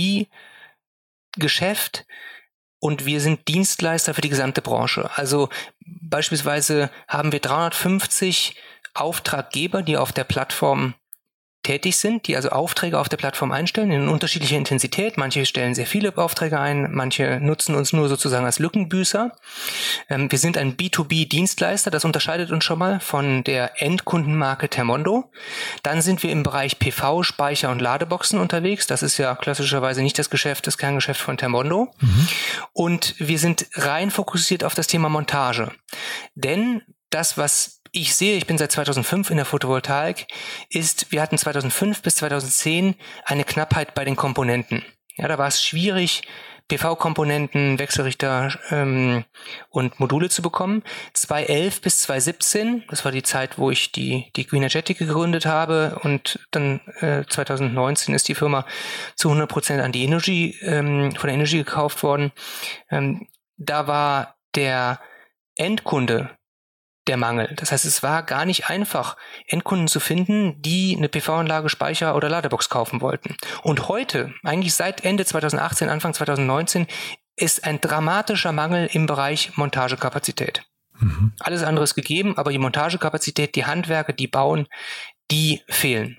B2B-Geschäft. Und wir sind Dienstleister für die gesamte Branche. Also beispielsweise haben wir 350 Auftraggeber, die auf der Plattform tätig sind, die also Aufträge auf der Plattform einstellen in unterschiedlicher Intensität. Manche stellen sehr viele Aufträge ein, manche nutzen uns nur sozusagen als Lückenbüßer. Wir sind ein B2B-Dienstleister, das unterscheidet uns schon mal von der Endkundenmarke Thermondo. Dann sind wir im Bereich PV, Speicher und Ladeboxen unterwegs. Das ist ja klassischerweise nicht das Kerngeschäft von Thermondo. Und wir sind rein fokussiert auf das Thema Montage. Denn das, was ich sehe, ich bin seit 2005 in der Photovoltaik, ist, wir hatten 2005 bis 2010 eine Knappheit bei den Komponenten. Ja, da war es schwierig, PV-Komponenten, Wechselrichter und Module zu bekommen. 2011 bis 2017, das war die Zeit, wo ich die Greenergetic gegründet habe, und dann 2019 ist die Firma zu 100% an die Energy, von der Energy gekauft worden. Da war der Endkunde der Mangel. Das heißt, es war gar nicht einfach, Endkunden zu finden, die eine PV-Anlage, Speicher oder Ladebox kaufen wollten. Und heute, eigentlich seit Ende 2018, Anfang 2019, ist ein dramatischer Mangel im Bereich Montagekapazität. Alles andere ist gegeben, aber die Montagekapazität, die Handwerker, die bauen, die fehlen.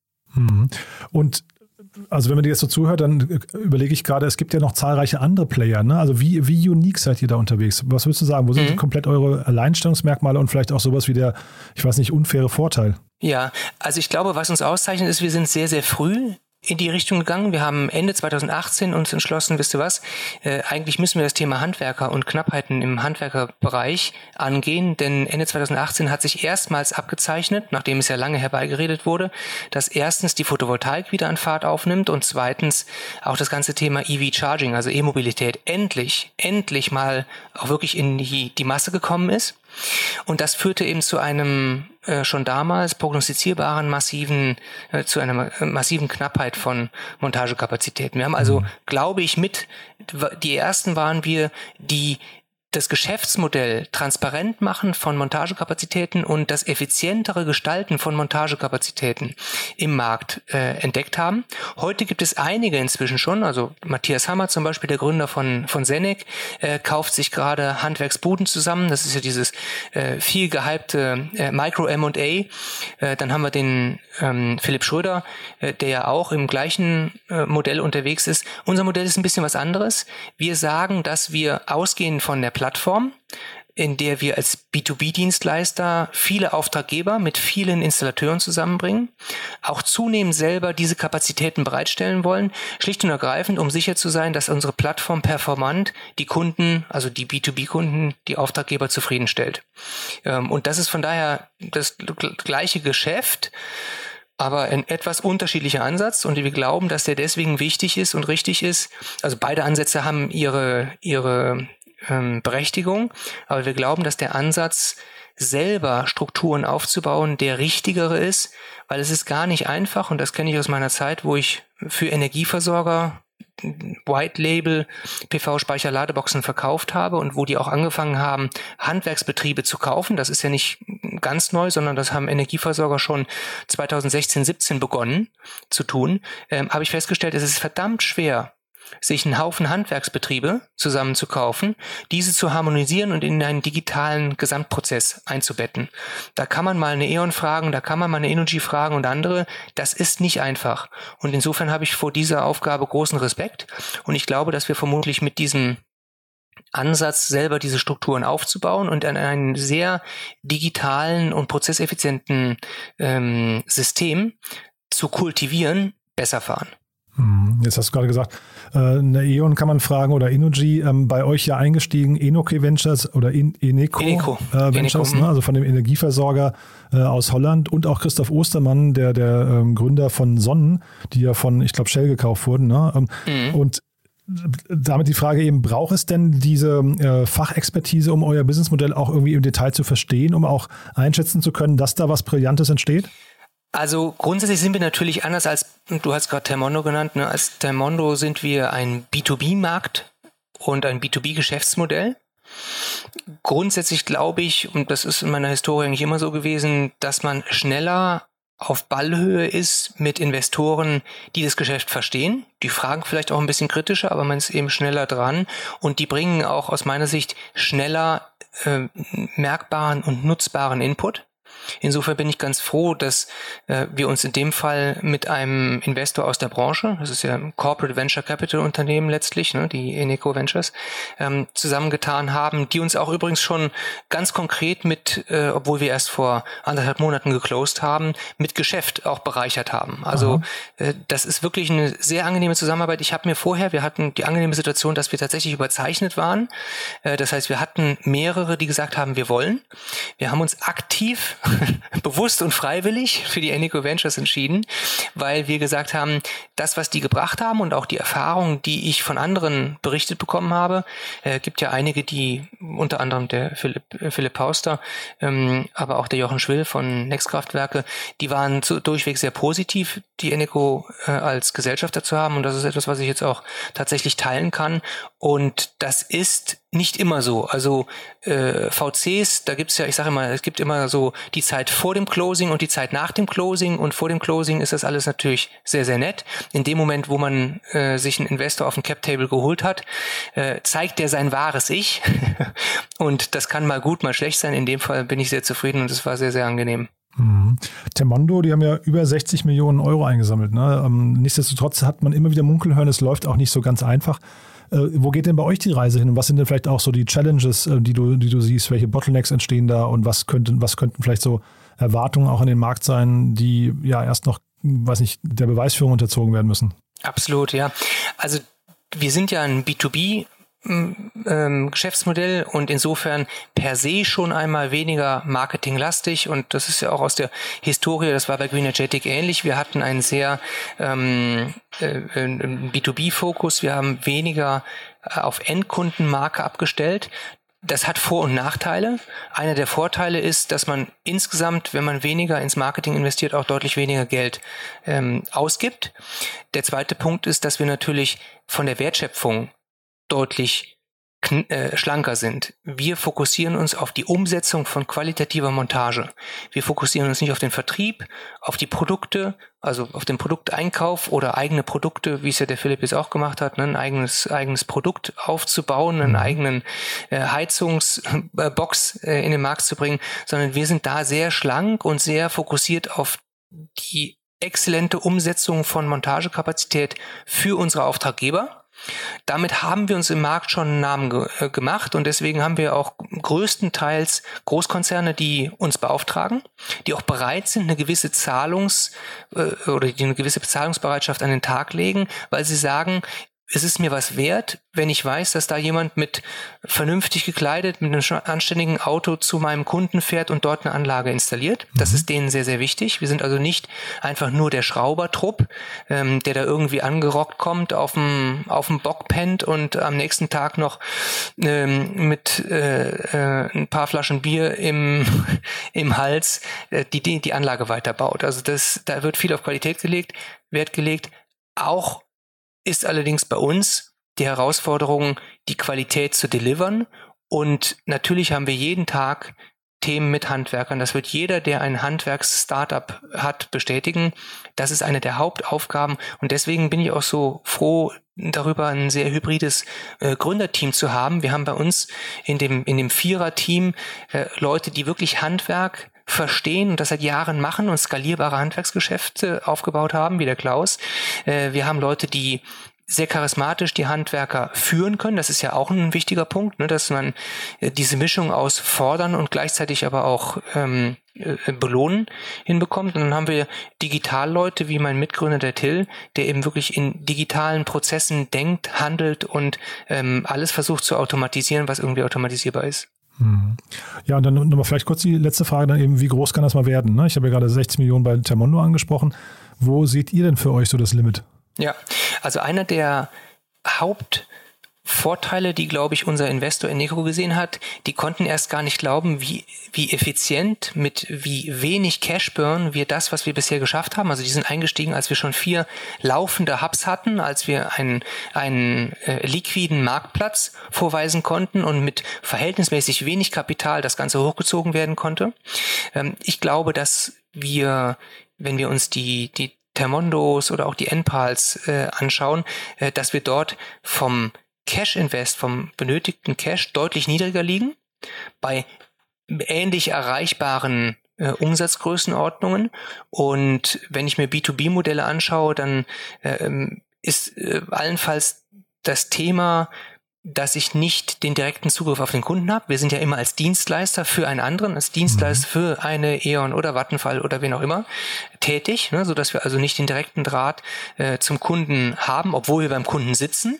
Und also wenn man dir jetzt so zuhört, dann überlege ich gerade, es gibt ja noch zahlreiche andere Player, ne? Also wie unique seid ihr da unterwegs? Was würdest du sagen? Wo sind komplett eure Alleinstellungsmerkmale und vielleicht auch sowas wie der, ich weiß nicht, unfaire Vorteil?
Ja, also ich glaube, was uns auszeichnet, ist, wir sind sehr, sehr früh in die Richtung gegangen. Wir haben Ende 2018 uns entschlossen, wisst ihr was, eigentlich müssen wir das Thema Handwerker und Knappheiten im Handwerkerbereich angehen, denn Ende 2018 hat sich erstmals abgezeichnet, nachdem es ja lange herbeigeredet wurde, dass erstens die Photovoltaik wieder an Fahrt aufnimmt und zweitens auch das ganze Thema EV-Charging, also E-Mobilität, endlich mal auch wirklich in die Masse gekommen ist. Und das führte eben zu einem schon damals prognostizierbaren zu einer massiven Knappheit von Montagekapazitäten. Wir haben also, glaube ich, die ersten waren wir, die das Geschäftsmodell transparent machen von Montagekapazitäten und das effizientere Gestalten von Montagekapazitäten im Markt entdeckt haben. Heute gibt es einige inzwischen schon, also Matthias Hammer zum Beispiel, der Gründer von Senec, kauft sich gerade Handwerksbuden zusammen. Das ist ja dieses viel gehypte Micro M&A. Dann haben wir den Philipp Schröder, der ja auch im gleichen Modell unterwegs ist. Unser Modell ist ein bisschen was anderes. Wir sagen, dass wir ausgehend von der Plattform, in der wir als B2B-Dienstleister viele Auftraggeber mit vielen Installateuren zusammenbringen, auch zunehmend selber diese Kapazitäten bereitstellen wollen, schlicht und ergreifend, um sicher zu sein, dass unsere Plattform performant die Kunden, also die B2B-Kunden, die Auftraggeber zufriedenstellt. Und das ist von daher das gleiche Geschäft, aber ein etwas unterschiedlicher Ansatz, und wir glauben, dass der deswegen wichtig ist und richtig ist. Also beide Ansätze haben ihre Berechtigung, aber wir glauben, dass der Ansatz, selber Strukturen aufzubauen, der richtigere ist, weil es ist gar nicht einfach, und das kenne ich aus meiner Zeit, wo ich für Energieversorger White Label PV-Speicher Ladeboxen verkauft habe und wo die auch angefangen haben, Handwerksbetriebe zu kaufen. Das ist ja nicht ganz neu, sondern das haben Energieversorger schon 2016, 17 begonnen zu tun. Habe ich festgestellt, es ist verdammt schwer, sich einen Haufen Handwerksbetriebe zusammenzukaufen, diese zu harmonisieren und in einen digitalen Gesamtprozess einzubetten. Da kann man mal eine E.ON fragen, da kann man mal eine Energy fragen und andere. Das ist nicht einfach. Und insofern habe ich vor dieser Aufgabe großen Respekt. Und ich glaube, dass wir vermutlich mit diesem Ansatz, selber diese Strukturen aufzubauen und an einem sehr digitalen und prozesseffizienten System zu kultivieren, besser fahren.
Jetzt hast du gerade gesagt, eine E.ON kann man fragen oder Energy, bei euch ja eingestiegen, Enoke Ventures oder Eneco Ventures, ne? Also von dem Energieversorger aus Holland, und auch Christoph Ostermann, der Gründer von Sonnen, die ja von, ich glaube, Shell gekauft wurden. Ne? Und damit die Frage eben, braucht es denn diese Fachexpertise, um euer Businessmodell auch irgendwie im Detail zu verstehen, um auch einschätzen zu können, dass da was Brillantes entsteht?
Also grundsätzlich sind wir natürlich anders als, du hast gerade Thermondo genannt, ne? Als Thermondo sind wir ein B2B-Markt und ein B2B-Geschäftsmodell. Grundsätzlich glaube ich, und das ist in meiner Historie eigentlich immer so gewesen, dass man schneller auf Ballhöhe ist mit Investoren, die das Geschäft verstehen. Die fragen vielleicht auch ein bisschen kritischer, aber man ist eben schneller dran und die bringen auch aus meiner Sicht schneller merkbaren und nutzbaren Input. Insofern bin ich ganz froh, dass wir uns in dem Fall mit einem Investor aus der Branche, das ist ja ein Corporate Venture Capital Unternehmen letztlich, ne, die Eneco Ventures, zusammengetan haben, die uns auch übrigens schon ganz konkret mit, obwohl wir erst vor 1,5 Monaten geclosed haben, mit Geschäft auch bereichert haben. Also das ist wirklich eine sehr angenehme Zusammenarbeit. Wir hatten die angenehme Situation, dass wir tatsächlich überzeichnet waren. Das heißt, wir hatten mehrere, die gesagt haben, wir wollen. Wir haben uns aktiv bewusst und freiwillig für die Eneco Ventures entschieden, weil wir gesagt haben, das, was die gebracht haben und auch die Erfahrungen, die ich von anderen berichtet bekommen habe, gibt ja einige, die unter anderem der Philipp Pauster, aber auch der Jochen Schwill von Nextkraftwerke, die waren durchweg sehr positiv, die Eneco als Gesellschafter zu haben und das ist etwas, was ich jetzt auch tatsächlich teilen kann und das ist nicht immer so. Also VCs, da gibt's ja, ich sage immer, es gibt immer so die Zeit vor dem Closing und die Zeit nach dem Closing und vor dem Closing ist das alles natürlich sehr, sehr nett. In dem Moment, wo man sich einen Investor auf den Cap-Table geholt hat, zeigt der sein wahres Ich und das kann mal gut, mal schlecht sein. In dem Fall bin ich sehr zufrieden und es war sehr, sehr angenehm.
Temondo, die haben ja über 60 Millionen Euro eingesammelt. Ne? Nichtsdestotrotz hat man immer wieder munkeln hören, es läuft auch nicht so ganz einfach. Wo geht denn bei euch die Reise hin und was sind denn vielleicht auch so die Challenges, die du siehst? Welche Bottlenecks entstehen da und was könnten vielleicht so Erwartungen auch an den Markt sein, die ja erst noch, weiß nicht, der Beweisführung unterzogen werden müssen?
Absolut, ja. Also wir sind ja ein B2B Geschäftsmodell und insofern per se schon einmal weniger marketinglastig und das ist ja auch aus der Historie, das war bei Greenergetic ähnlich. Wir hatten einen sehr B2B-Fokus, wir haben weniger auf Endkundenmarke abgestellt. Das hat Vor- und Nachteile. Einer der Vorteile ist, dass man insgesamt, wenn man weniger ins Marketing investiert, auch deutlich weniger Geld ausgibt. Der zweite Punkt ist, dass wir natürlich von der Wertschöpfung deutlich schlanker sind. Wir fokussieren uns auf die Umsetzung von qualitativer Montage. Wir fokussieren uns nicht auf den Vertrieb, auf die Produkte, also auf den Produkteinkauf oder eigene Produkte, wie es ja der Philipp jetzt auch gemacht hat, ne, ein eigenes Produkt aufzubauen, einen eigenen Heizungsbox in den Markt zu bringen, sondern wir sind da sehr schlank und sehr fokussiert auf die exzellente Umsetzung von Montagekapazität für unsere Auftraggeber. Damit haben wir uns im Markt schon einen Namen gemacht und deswegen haben wir auch größtenteils Großkonzerne, die uns beauftragen, die auch bereit sind, eine gewisse Bezahlungsbereitschaft an den Tag legen, weil sie sagen, es ist mir was wert, wenn ich weiß, dass da jemand mit vernünftig gekleidet, mit einem anständigen Auto zu meinem Kunden fährt und dort eine Anlage installiert. Das ist denen sehr, sehr wichtig. Wir sind also nicht einfach nur der Schraubertrupp, der da irgendwie angerockt kommt, auf dem Bock pennt und am nächsten Tag noch mit ein paar Flaschen Bier im Hals die Anlage weiterbaut. Also da wird viel auf Qualität Wert gelegt. Auch ist allerdings bei uns die Herausforderung, die Qualität zu delivern. Und natürlich haben wir jeden Tag Themen mit Handwerkern. Das wird jeder, der ein Handwerks-Startup hat, bestätigen. Das ist eine der Hauptaufgaben. Und deswegen bin ich auch so froh darüber, ein sehr hybrides Gründerteam zu haben. Wir haben bei uns in dem Vierer-Team Leute, die wirklich Handwerk verstehen und das seit Jahren machen und skalierbare Handwerksgeschäfte aufgebaut haben, wie der Klaus. Wir haben Leute, die sehr charismatisch die Handwerker führen können. Das ist ja auch ein wichtiger Punkt, ne, dass man diese Mischung aus fordern und gleichzeitig aber auch belohnen hinbekommt. Und dann haben wir Digitalleute wie mein Mitgründer der Till, der eben wirklich in digitalen Prozessen denkt, handelt und alles versucht zu automatisieren, was irgendwie automatisierbar ist.
Ja, und dann nochmal vielleicht kurz die letzte Frage, dann eben, wie groß kann das mal werden? Ne? Ich habe ja gerade 60 Millionen bei Temondo angesprochen. Wo seht ihr denn für euch so das Limit?
Ja, also einer der Vorteile, die, glaube ich, unser Investor Eneco gesehen hat. Die konnten erst gar nicht glauben, wie effizient, mit wie wenig Cash-Burn wir das, was wir bisher geschafft haben. Also die sind eingestiegen, als wir schon 4 laufende Hubs hatten, als wir einen liquiden Marktplatz vorweisen konnten und mit verhältnismäßig wenig Kapital das Ganze hochgezogen werden konnte. Ich glaube, dass wir, wenn wir uns die Thermondos oder auch die Enpals anschauen, dass wir dort vom Cash-Invest, vom benötigten Cash deutlich niedriger liegen, bei ähnlich erreichbaren Umsatzgrößenordnungen. Und wenn ich mir B2B-Modelle anschaue, dann ist allenfalls das Thema, dass ich nicht den direkten Zugriff auf den Kunden habe. Wir sind ja immer als Dienstleister für einen anderen, als Dienstleister für eine E.ON oder Vattenfall oder wen auch immer tätig, ne, sodass wir also nicht den direkten Draht zum Kunden haben, obwohl wir beim Kunden sitzen.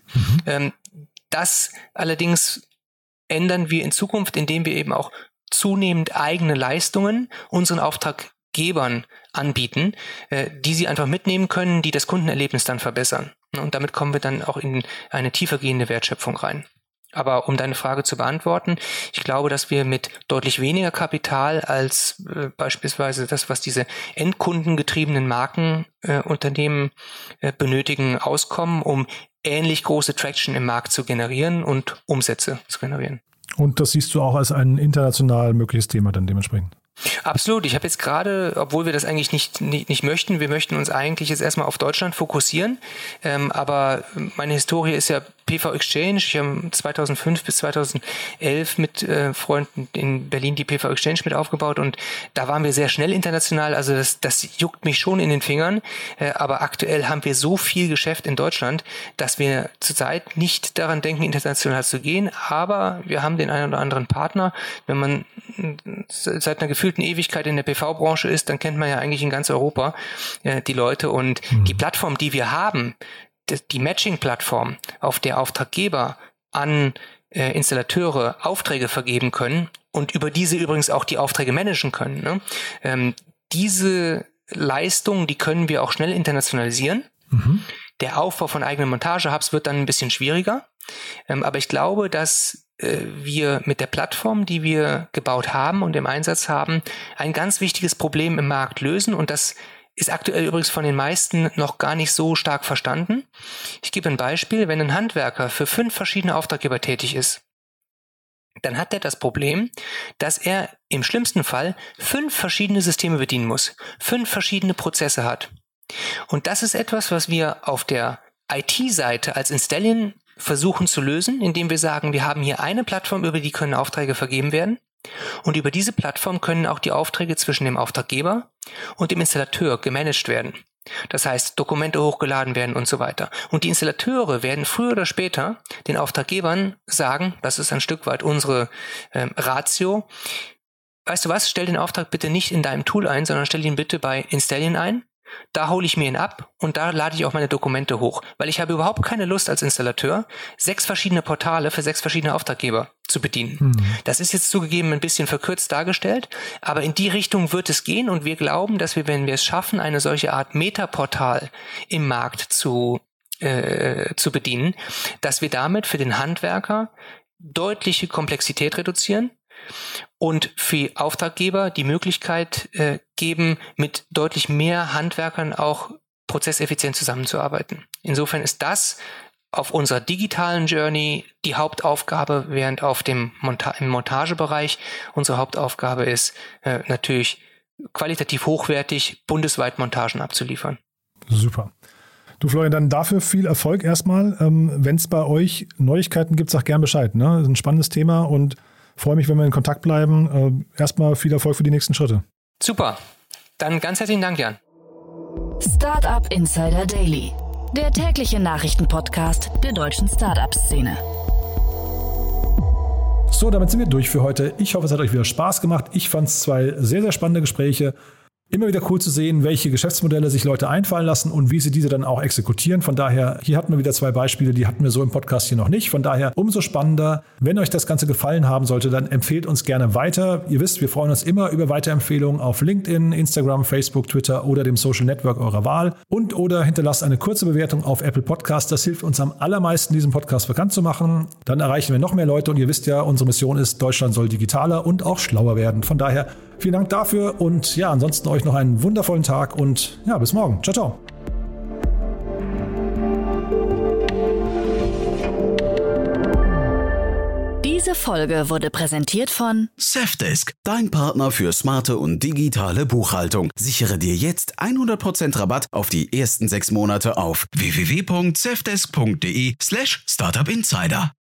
Das allerdings ändern wir in Zukunft, indem wir eben auch zunehmend eigene Leistungen unseren Auftraggebern anbieten, die sie einfach mitnehmen können, die das Kundenerlebnis dann verbessern. Und damit kommen wir dann auch in eine tiefergehende Wertschöpfung rein. Aber um deine Frage zu beantworten, ich glaube, dass wir mit deutlich weniger Kapital als beispielsweise das, was diese endkundengetriebenen Markenunternehmen benötigen, auskommen, um ähnlich große Traction im Markt zu generieren und Umsätze zu generieren.
Und das siehst du auch als ein international mögliches Thema dann dementsprechend?
Absolut. Ich habe jetzt gerade, obwohl wir das eigentlich nicht möchten, wir möchten uns eigentlich jetzt erstmal auf Deutschland fokussieren, aber meine Historie ist ja PV Exchange. Ich habe 2005 bis 2011 mit Freunden in Berlin die PV Exchange mit aufgebaut und da waren wir sehr schnell international, also das juckt mich schon in den Fingern, aber aktuell haben wir so viel Geschäft in Deutschland, dass wir zurzeit nicht daran denken, international zu gehen, aber wir haben den einen oder anderen Partner. Wenn man seit einer gefühlten Ewigkeit in der PV-Branche ist, dann kennt man ja eigentlich in ganz Europa die Leute und die Plattform, die wir haben, die Matching-Plattform, auf der Auftraggeber an Installateure Aufträge vergeben können und über diese übrigens auch die Aufträge managen können. Ne? Diese Leistung, die können wir auch schnell internationalisieren. Der Aufbau von eigenen Montage-Hubs wird dann ein bisschen schwieriger. Aber ich glaube, dass wir mit der Plattform, die wir gebaut haben und im Einsatz haben, ein ganz wichtiges Problem im Markt lösen und das ist aktuell übrigens von den meisten noch gar nicht so stark verstanden. Ich gebe ein Beispiel, wenn ein Handwerker für 5 verschiedene Auftraggeber tätig ist, dann hat er das Problem, dass er im schlimmsten Fall 5 verschiedene Systeme bedienen muss, 5 verschiedene Prozesse hat. Und das ist etwas, was wir auf der IT-Seite als Installion versuchen zu lösen, indem wir sagen, wir haben hier eine Plattform, über die können Aufträge vergeben werden. Und über diese Plattform können auch die Aufträge zwischen dem Auftraggeber und dem Installateur gemanagt werden. Das heißt, Dokumente hochgeladen werden und so weiter. Und die Installateure werden früher oder später den Auftraggebern sagen, das ist ein Stück weit unsere Ratio, weißt du was, stell den Auftrag bitte nicht in deinem Tool ein, sondern stell ihn bitte bei Installion ein. Da hole ich mir ihn ab und da lade ich auch meine Dokumente hoch, weil ich habe überhaupt keine Lust als Installateur, 6 verschiedene Portale für 6 verschiedene Auftraggeber zu bedienen. Das ist jetzt zugegeben ein bisschen verkürzt dargestellt, aber in die Richtung wird es gehen und wir glauben, dass wir, wenn wir es schaffen, eine solche Art Metaportal im Markt zu bedienen, dass wir damit für den Handwerker deutliche Komplexität reduzieren und für Auftraggeber die Möglichkeit geben, mit deutlich mehr Handwerkern auch prozesseffizient zusammenzuarbeiten. Insofern ist das auf unserer digitalen Journey die Hauptaufgabe, während im Montagebereich unsere Hauptaufgabe ist, natürlich qualitativ hochwertig bundesweit Montagen abzuliefern.
Super. Du Florian, dann dafür viel Erfolg erstmal. Wenn es bei euch Neuigkeiten gibt, sag gern Bescheid. Ne? Das ist ein spannendes Thema und freue mich, wenn wir in Kontakt bleiben. Erstmal viel Erfolg für die nächsten Schritte.
Super. Dann ganz herzlichen Dank, Jan.
Startup Insider Daily, der tägliche Nachrichtenpodcast der deutschen Startup-Szene.
So, damit sind wir durch für heute. Ich hoffe, es hat euch wieder Spaß gemacht. Ich fand es 2 sehr, sehr spannende Gespräche. Immer wieder cool zu sehen, welche Geschäftsmodelle sich Leute einfallen lassen und wie sie diese dann auch exekutieren. Von daher, hier hatten wir wieder 2 Beispiele, die hatten wir so im Podcast hier noch nicht. Von daher umso spannender. Wenn euch das Ganze gefallen haben sollte, dann empfehlt uns gerne weiter. Ihr wisst, wir freuen uns immer über Weiterempfehlungen auf LinkedIn, Instagram, Facebook, Twitter oder dem Social Network eurer Wahl. Oder hinterlasst eine kurze Bewertung auf Apple Podcast. Das hilft uns am allermeisten, diesen Podcast bekannt zu machen. Dann erreichen wir noch mehr Leute und ihr wisst ja, unsere Mission ist, Deutschland soll digitaler und auch schlauer werden. Von daher vielen Dank dafür und ja, ansonsten euch noch einen wundervollen Tag und ja, bis morgen. Ciao, ciao.
Diese Folge wurde präsentiert von
Safdesk, dein Partner für smarte und digitale Buchhaltung. Sichere dir jetzt 100% Rabatt auf die ersten 6 Monate auf www.safdesk.de/startupinsider.